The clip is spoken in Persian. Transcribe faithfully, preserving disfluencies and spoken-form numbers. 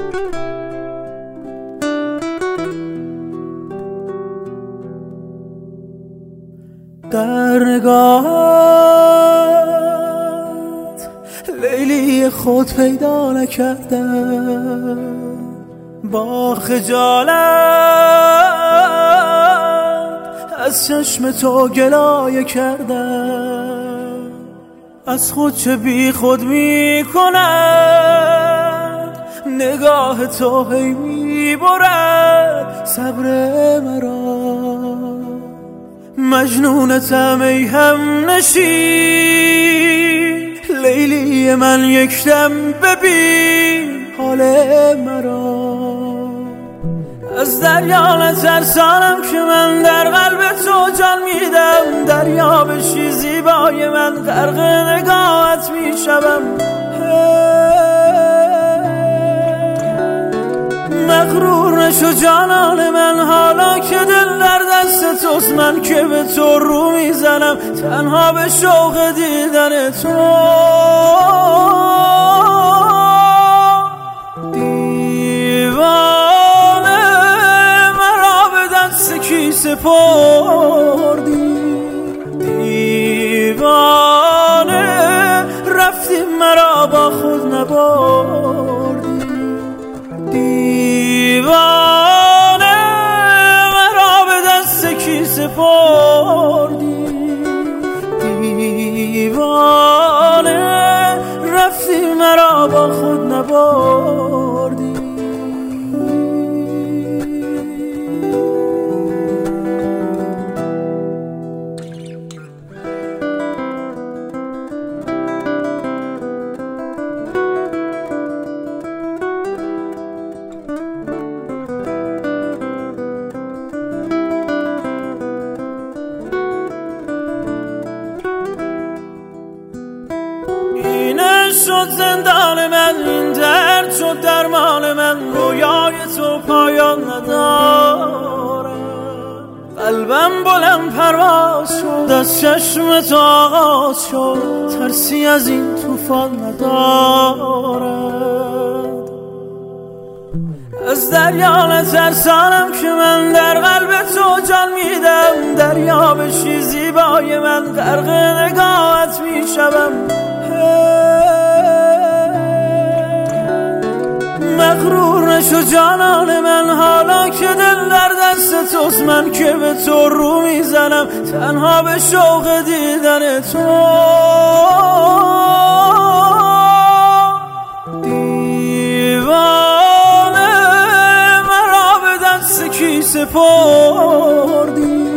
در نگاهت لیلی خود پیدا نکردم، با خجالت از چشم تو گلایه کردم. از خود چه بی خود می کند نگاه تو، هی می برد صبر مرا. مجنونتم ای هم نشین لیلی من، یک دم ببین حال مرا. از دریا نترسانم که من در قلب تو جان میدم، دریا بشی زیبای من غرق نگاهت میشوم. مغرور نشو جانان من، حالا که دل در دست توست، من که به تو رو میزنم تنها به شوق دیدن تو. دیوانه مرا به دست کی سپردی، دیوانه رفتی مرا با خود نبردی. دیوانه مرا به دست کی سپردی، دیوانه رفتی مرا با خود نبردی. شد زندان من، این درد شد درمان من، رویای تو پایان ندارم. قلبم بلند پرواز شد، از چشم تو آغاز شد، ترسی از این طوفان ندارد. از دریا نترسانم که من در قلب تو جان میدم، دریا بشی زیبای من غرق نگاهت میشوم. مغرور نشو جانان من، حالا که دل در دست توست، من که به تو رو میزنم تنها به شوق دیدن تو. دیوانه مرا به دست کی سپردی،